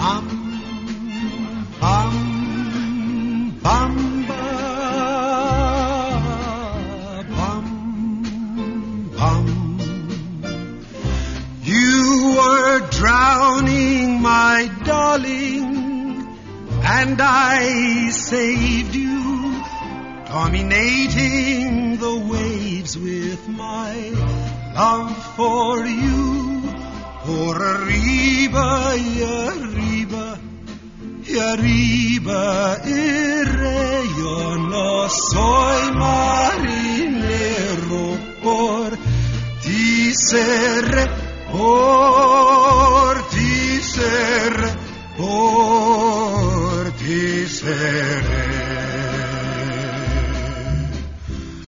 Bum, bum, bamba, bum, bum. You were drowning, my darling, and I saved you, dominating the waves with my love for you. Por arriba y arriba y arriba iré, yo no soy marinero, por ti seré, por ti seré, por ti seré.